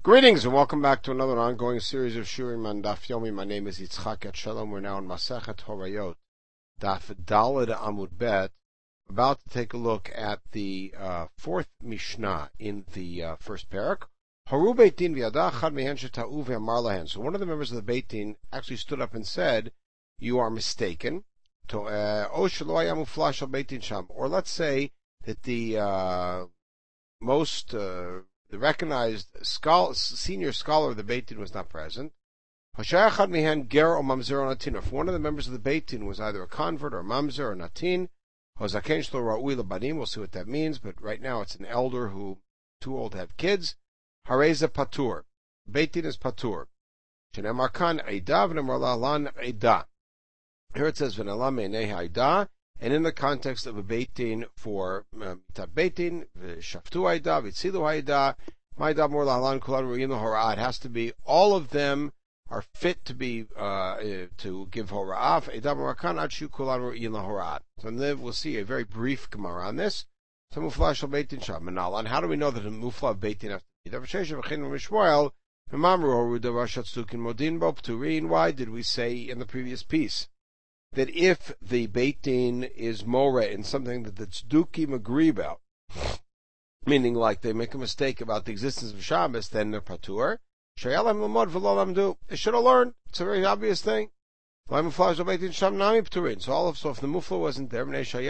Greetings and welcome back to another ongoing series of Shurim on Daf Yomi. My name is Yitzchak Etshalom. We're now in Masechet Horayot, Daf Daled Amud Bet, about to take a look at the fourth Mishnah in the first parak. Haru Beit Din v'yada chad mehen sheta'u ve'amar lahen. So one of the members of the Beit Din actually stood up and said, "You are mistaken." Or let's say that the recognized senior scholar of the Beit Din was not present. If one of the members of the Beit Din was either a convert or a mamzer or natin, we'll see what that means, but right now it's an elder who too old to have kids. Hareza patur. Beit Din is patur. Here it says v'nala meinei ha'ida, and in the context of a Beit Din for mitat Beit Din, shaftu ha'ida, v'tzilu ha'ida, ma'ida mor la'alan kulan ru'in l'hora'ah. It has to be all of them are fit to be to give hora'ah. Eida marakan adshu kulan ru'in l'hora'ah. So then we'll see a very brief Gemara on this. So mufla shel Beit Din sham menalan. How do we know that a mufla of Beit Din has to be? Why did we say in the previous piece that if the Beit Din is more in something that's duki magriba, meaning like they make a mistake about the existence of Shabbos, then they're patur. They should have learned. It's a very obvious thing. So if the mufla wasn't there,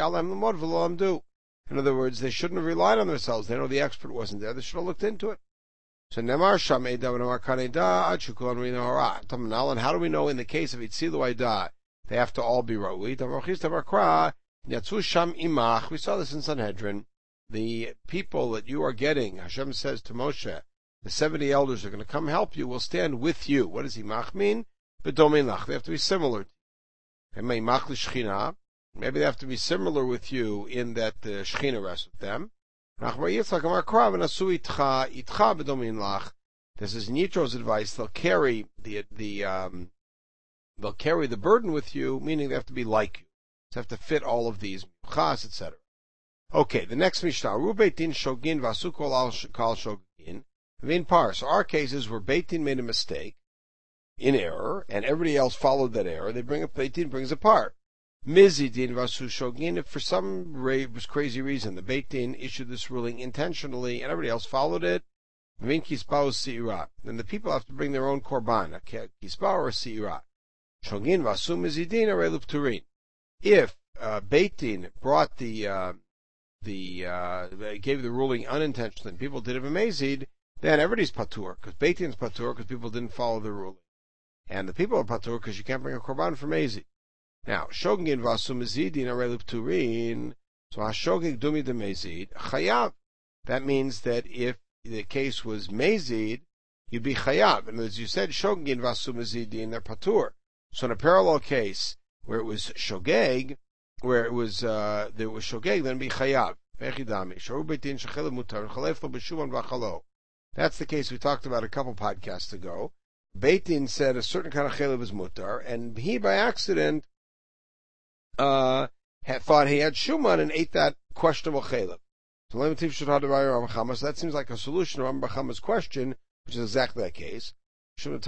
in other words, they shouldn't have relied on themselves. They know the expert wasn't there. They should have looked into it. So Nemar Sham Eida Nemar Kaneda Achukul Rina. And how do we know in the case of Itzilu Aida they have to all be Rawi? We saw this in Sanhedrin. The people that you are getting, Hashem says to Moshe, the 70 elders are going to come help you, will stand with you. What does Imach mean? Bedomin lach. They have to be similar. Maybe they have to be similar with you in that the Shechina rests with them. This is Nitro's advice. They'll carry they'll carry the burden with you, meaning they have to be like you. They have to fit all of these, etc. Okay, the next Mishnah. Beit Din shogin v'asu kol shogin. V'in par. So our cases where Beit Din made a mistake, in error, and everybody else followed that error, they bring up Beit Din brings a par. Mizidin v'asu shogin. If for some crazy reason the Beit Din issued this ruling intentionally and everybody else followed it, v'in kispa si'ira. Then the people have to bring their own korban, a kispa or a si'ira. Shogin v'asu mizidin arei l'pturin. If Beit Din brought gave the ruling unintentionally, and people did it b'mezid, then everybody's patur, because Beit Din's patur, because people didn't follow the ruling. And the people are patur, because you can't bring a korban for mezid. Now, shogin v'asu mezidin arei l'pturin, so hashogig dumi de mezid, chayav. That means that if the case was mezid, you'd be chayav. And as you said, shogin v'asu mezidin, they're patur. So in a parallel case, where it was shogeg, there was shogeg, then be chayav. That's the case we talked about a couple podcasts ago. Beit Din said a certain kind of chelev is mutar, and he by accident thought he had shuman and ate that questionable chelev. So that seems like a solution to Rambam Chama's question, which is exactly that case. He can't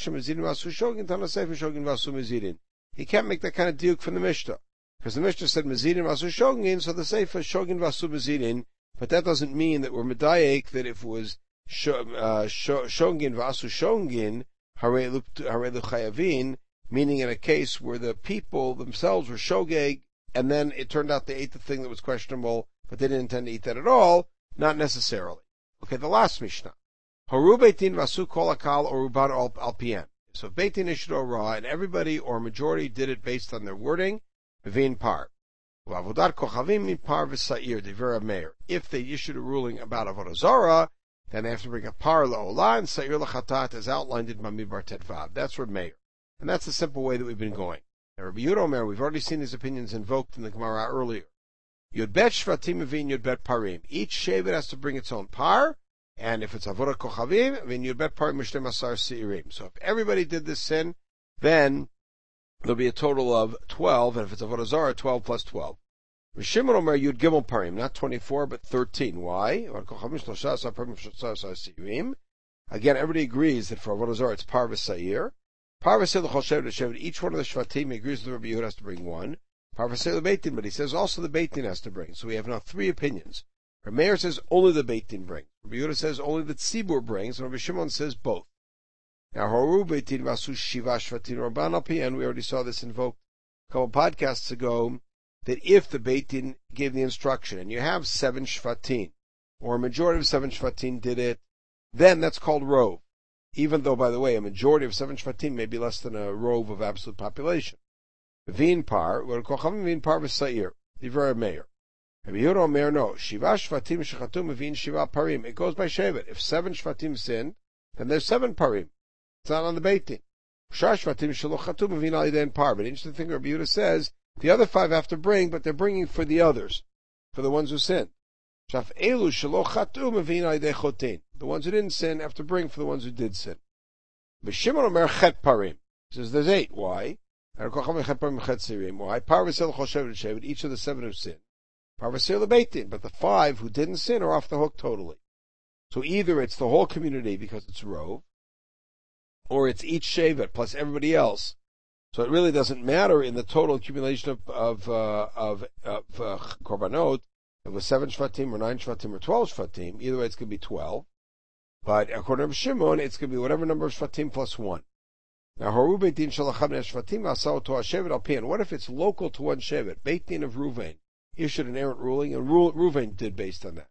make that kind of diuk from the Mishnah. Because the Mishnah said Mezidin Vasu Shogin, so the Seifa Shogin Vasu Mezidin, but that doesn't mean that we're medayek that if it was Shogin Vasu Shogin, Harei L'Chayavin, meaning in a case where the people themselves were Shogeg, and then it turned out they ate the thing that was questionable, but they didn't intend to eat that at all, not necessarily. Okay, the last Mishnah. Haru Beit Din Vasu Kol Akal Oruban Al Pien. So Beit Din issued a raw, and everybody or majority did it based on their wording, V'in par. V'avodat kochavim min par v'sa'ir, devera meir. If they issued a ruling about Avodah Zarah, then they have to bring a par la'olah and sa'ir l'chatat as outlined in Bamidbar Tetvav. That's Reb Meir. And that's the simple way that we've been going. Now, Rabbi Yehuda Omer, we've already seen these opinions invoked in the Gemara earlier. Yud bet shvatim v'in yud bet parim. Each shevet has to bring its own par, and if it's Avodat kochavim, v'in yud bet parim mishtem asar se'irim. So if everybody did this sin, then there'll be a total of 12, and if it's Avodah Zarah, 12 plus 12. Rishimon Omer Yud Gimel Parim, not 24, but 13. Why? Again, everybody agrees that for Avodah Zarah it's par v'sa'ir. Par v'sa'ir l'chol shevet shevet. Each one of the shvatim agrees with Rabbi Yehuda has to bring one. Par v'sa'ir l'beitin, but he says also the beitin has to bring. So we have now three opinions. Rabbi Meir says only the beitin brings. Rabbi Yehuda says only the tzibur brings, and Rabbi Shimon says both. Now, Horu beitin vasu shiva shvatim rabban al pi, and we already saw this invoked a couple podcasts ago, that if the beitin gave the instruction, and you have 7 shvatim, or a majority of 7 shvatim did it, then that's called rov. Even though, by the way, a majority of 7 shvatim may be less than a rov of absolute population. V'in par, what kochavim v'in par v'sa'ir, divrei Meir. Rabbi Yehuda Omer, no, shiva shvatim shechatum v'in shiva parim. It goes by shevet. If 7 shvatim sinned, then there's 7 parim. It's not on the beitin. Shar shvatim shelo chatum v'in al yidei par. But interesting thing, Rabbi Yehuda says, the other 5 have to bring, but they're bringing for the others, for the ones who sinned. Shaf elu shelo chatum v'in al yidei chotin. The ones who didn't sin have to bring for the ones who did sin. B'Shimon Omer chet parim. He says there's 8. Why? Why? Par v'sel chol shevet shevet. Each of the 7 who sinned. Par v'sel lebeitin. But the 5 who didn't sin are off the hook totally. So either it's the whole community because it's rov, or it's each shevet plus everybody else. So it really doesn't matter in the total accumulation of korbanot. If it was 7 shvatim or 9 shvatim or 12 shvatim, either way it's going to be 12. But according to Shimon, it's going to be whatever number of shvatim plus 1. Now, Horu beit din shalacham shvatim asau to hashevet al pian. What if it's local to one shevet? Beit din of Ruvain issued an errant ruling, and Ruvain did based on that.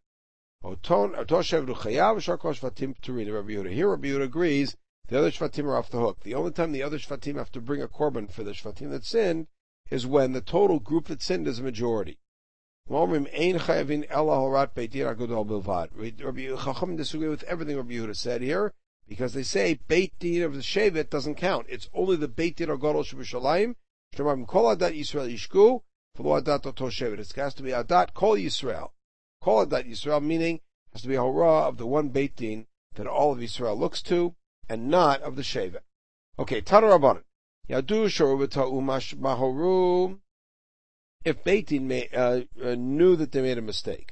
Here Rabbi Yehuda agrees the other shvatim are off the hook. The only time the other shvatim have to bring a korban for the shvatim that sinned is when the total group that sinned is a majority. Rabbi Chacham disagree with everything Rabbi Yehuda said here, because they say Beit Din of the Shevet doesn't count. It's only the Beit Din of Gadol Shebushalayim. Kol Adat Yisrael Yishku, V'lo Adat Oto Shevet. It has to be Adat Kol Yisrael. Kol Adat Yisrael, meaning it has to be a hurrah of the one Beit Din that all of Yisrael looks to, and not of the Shevet. Okay, Tana Rabbanan. Yadu Shoru V'ta'u Mahoru. If Beit Din knew that they made a mistake,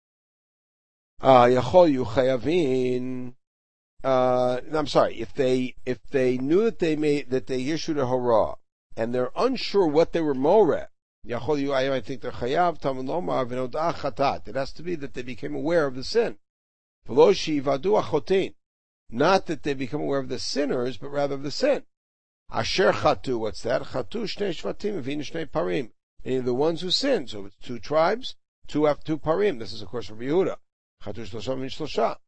Yachol Yu Chayavin. I'm sorry. If they knew that they issued a hurrah and they're unsure what they were moreh, Yachol Yu, I think they're chayav Talmud Lomar v'nodah chatat. It has to be that they became aware of the sin. V'lo sheyivadu achotin. Not that they become aware of the sinners, but rather of the sin. Asher chatu. What's that? Chatu shnei shvatim v'in shnei parim. Meaning the ones who sinned. So it's 2 tribes, 2 parim. This is, of course, from Yehuda. Chatu shlosha v'in shlosha.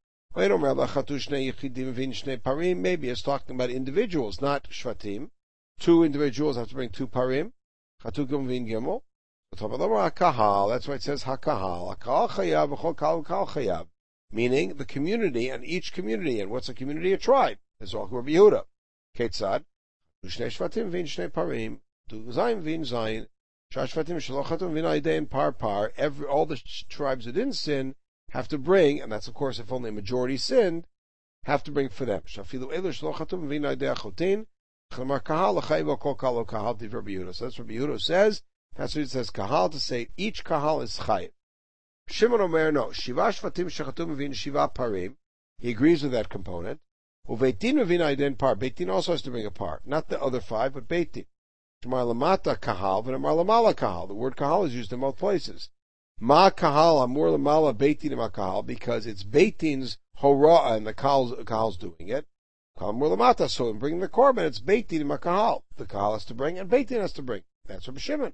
Maybe it's talking about individuals, not shvatim. 2 individuals have to bring 2 parim. Chatu gimel v'in gimel. That's why it says hakahal. Hakahal chayav v'chol kal chayav. Meaning the community, and each community. And what's a community? A tribe. That's all Rabbi Yehuda. Ketzad. Shnei shvatim v'in shnei parim. Du zayin v'in zayin. Shashvatim shalochatum v'in aidein par. All the tribes that didn't sin have to bring, and that's of course if only a majority sinned, have to bring for them. So that's what Rabbi Yehuda says. That's what it says, kahal, to say each kahal is chayiv. Shimon Omer, no. Shiva shvatim shechatum v'in shiva parim. He agrees with that component. Uveitin v'in aidein par. Beitin also has to bring a par. Not the other 5, but Beitin. Shemar lamata kahal, v'nemar lamala kahal. The word kahal is used in both places. Ma kahal amur lamala beitin ma kahal, because it's beitin's hora'ah and the kahal's doing it. Kahal amur lamata, so in bringing the korban, it's beitin ma kahal. The kahal has to bring, and beitin has to bring. That's Rabbi Shimon.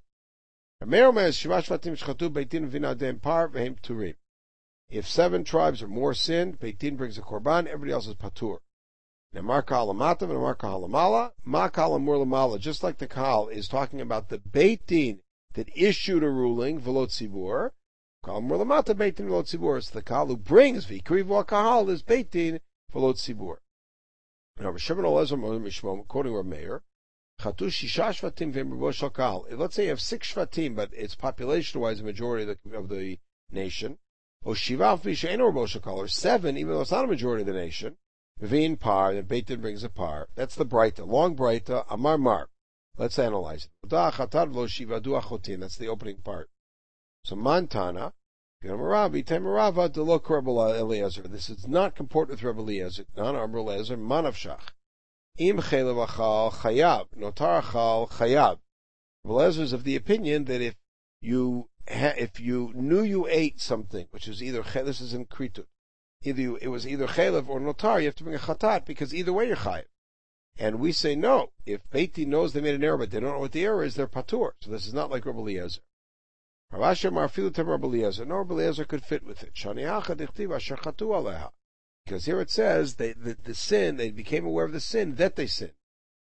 If 7 tribes or more sinned, beitin brings a korban, everybody else is patur. Nemar kahal lamata and nemar kahal lamala. Ma kahal amur lamala, just like the kahal is talking about the beitin that issued a ruling, v'lo tzibur. Kahal amur lamata beitin v'lo tzibur. It's the kahal who brings, v'ikrivu kahal is beitin v'lo tzibur. Now, Shimon Elazar Mishmom, quoting Rav Meir, chatu shisha shvatim v'imrubo shel kahal. Let's say you have 6 shvatim, but it's population-wise the majority of the nation. O shiva v'she'eno rubo shel kahal, or 7, even though it's not a majority of the nation. V'in par, then beitin brings a par. That's the breita, long breita, amar mar. Let's analyze it. That's the opening part. So Montana, This is not comport with Rebbe Eliezer. Non-Rebbe Eliezer, manavshach. Im chelev achal chayav, notar achal chayav. Rebbe Eliezer is of the opinion that if you knew you ate something, which is either, this is in Kritut, it was either chelev or notar, you have to bring a chatat, because either way you're chayav. And we say no. If Beit Din knows they made an error, but they don't know what the error is, they're patur. So this is not like Rebbe Eliezer. Rav Asher marfilu tem Rebbe Eliezer. No, Rebbe Eliezer could fit with it. Shani acha dichtiv asher chatu aleha. Because here it says the sin, they became aware of the sin that they sinned.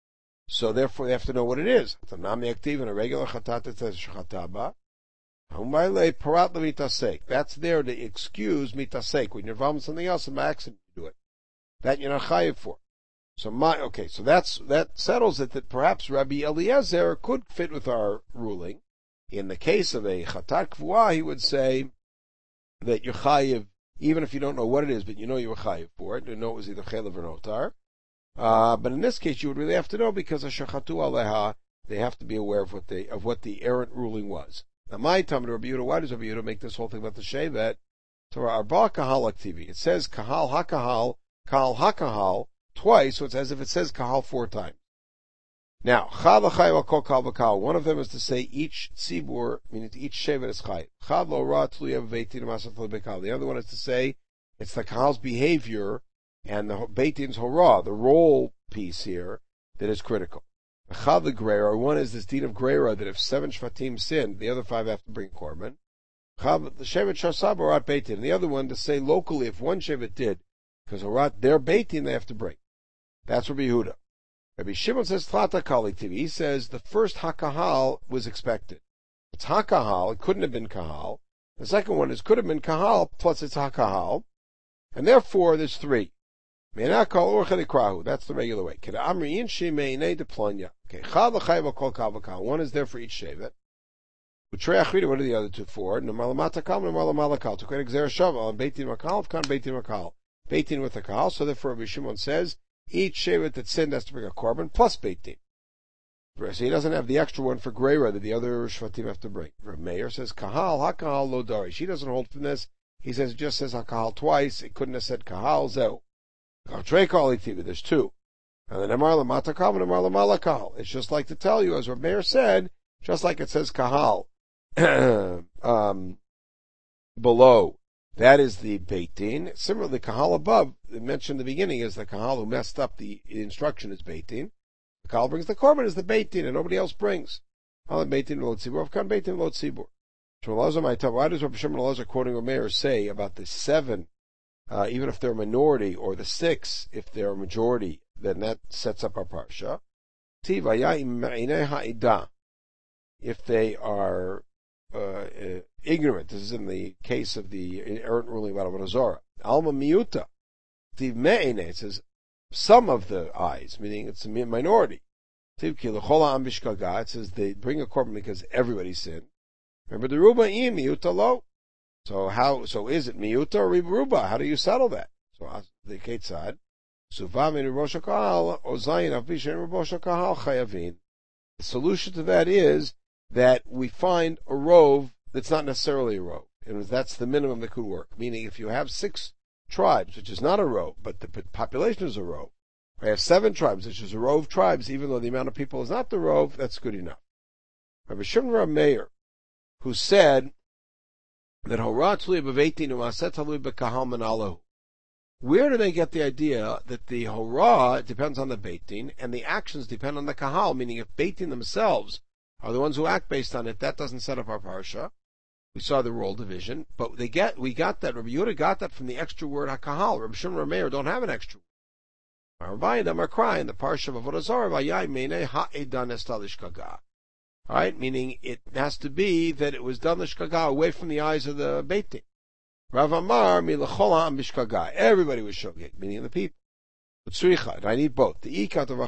So therefore they have to know what it is. Tanami active in a regular chatat it says shchataba. Humayle parat lemitasek. That's there to excuse mitasek. When you're involved in something else and by accident you do it. That you're not chayiv for. So that settles it that perhaps Rabbi Eliezer could fit with our ruling. In the case of a chatat kvuah, he would say that you're chayiv, even if you don't know what it is, but you know you were chayiv for it, you know it was either chelev or notar. But in this case, you would really have to know because of shachatu aleha, they have to be aware of what the errant ruling was. Now, my time to Rabbi Yehuda, why does Rabbi Yehuda make this whole thing about the shevet? So our Arba Kahal activi, it says kahal hakahal, kahal hakahal twice, so it's as if it says kahal 4 times. Now, chad l'chayiv al kol kal v'kal. One of them is to say each tzibur, meaning each shevet is chayiv. Chad lo ra tluya v'veitin masat l'bekal. The other one is to say it's the kahal's behavior and the beitin's hora, the role piece here, that is critical. Chad l'greira, one is this deed of greira that if 7 shvatim sinned, the other 5 have to bring korban. Chad the shevet shasab orat beitin. And the other one to say locally if one shevet did, because orat their beitin they have to bring. That's Rabbi Yehuda. Rabbi Shimon says tlata kalitiv. He says the first hakahal was expected. It's hakahal. It couldn't have been kahal. The second one could have been kahal plus it's hakahal, and therefore there's 3. Meinakal urchadikrahu. That's the regular way. Keda amri inshi meinei deplanya. Okay, chad l'chayv kol kal v'kal. One is there for each shevet. Utrei achrida. What are the other 2 for? Nomar l'matakal, nomar l'malakal. To create gzer shava on beitin makal, v'kan beitin makal. Beitin with the kahal. So therefore Rabbi Shimon says each shevet that sinned has to bring a korban plus beitin. So he doesn't have the extra one for greira that the other shvatim have to bring. Rav Meir says kahal hakahal lo darish. He doesn't hold from this. He says it just says hakahal twice. It couldn't have said kahal zeu. There's 2. And then emar l'matakal and emar l'malakal. It's just like to tell you, as Rav Meir said, just like it says kahal below. That is the Beit Din. Similarly, the Kahal above, mentioned in the beginning, is the Kahal who messed up the instruction is Beit Din. The Kahal brings the Korban is the Beit Din, and nobody else brings. Beit Din lo tzibur, Avkan Beit Din lo tzibur. Why does Rabbi Shimon Elazar quoting Rameir say about the 7, even if they're a minority, or the 6, if they're a majority, then that sets up our parsha. If they are ignorant. This is in the case of the errant ruling about Avodah Zarah. Alma miuta. It says some of the eyes, meaning it's a minority. It says they bring a korban because everybody sinned. Remember the ruba in miuta lo. So is it miuta or ruba? How do you settle that? So the ketzad. The solution to that is that we find a rove that's not necessarily a rove. And that's the minimum that could work. Meaning if you have 6 tribes, which is not a rove, but the population is a rove, I have 7 tribes, which is a rove tribes, even though the amount of people is not the rove, that's good enough. Rabbi Shimon Rav Meir, who said that where do they get the idea that the hora depends on the Beit Din and the actions depend on the kahal? Meaning if Beit Din themselves are the ones who act based on it, that doesn't set up our parsha. We saw the role division, but we got that. Rabbi Yehuda got that from the extra word hakahal. Rabbi Shimon Rav Meir don't have an extra word. Them are crying the parsha of Avodah Zarah. All right, meaning it has to be that it was done l'shkaga away from the eyes of the Beit Din. Rav Amar milachol ha'am b'shkaga. Everybody was shogeg, meaning the people. But I need both. The ikat of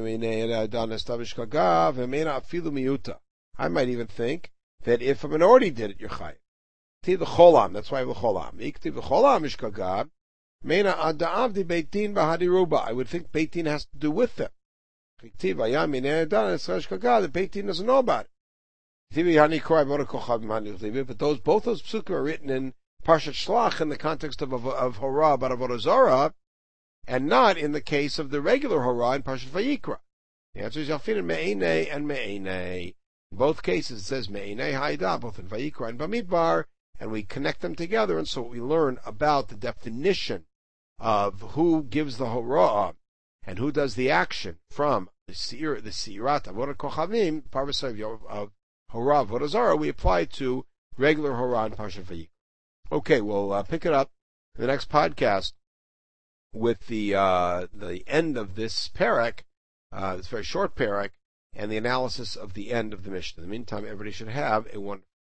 I might even think that if a minority did it, you're chayiv. Tiv v'cholam. That's why v'cholam. Iktiv v'cholam mishkagah. Meina ada'avdi Beit Din b'hadiruba. I would think Beit Din has to do with them. Iktiv v'yam minei adanes shkagah. The Beit Din doesn't know about it. But both those psukim are written in Parshat Shlach in the context of Horah about Avodah Zarah, and not in the case of the regular Horah in Parshat Vayikra? The answer is Yalfin Me'enei and Me'enei. In both cases it says Me'enei Haida, both in Vayikra and Bamidbar, and we connect them together, and so we learn about the definition of who gives the Horah and who does the action from the Seirat Avodah Kochavim, Parvasai of Horah Avodah Zarah, we apply to regular Horah in Parshat Vayikra. Okay, we'll pick it up in the next podcast with the end of this parak, this very short parak, and the analysis of the end of the Mishnah. In the meantime, everybody should have a wonderful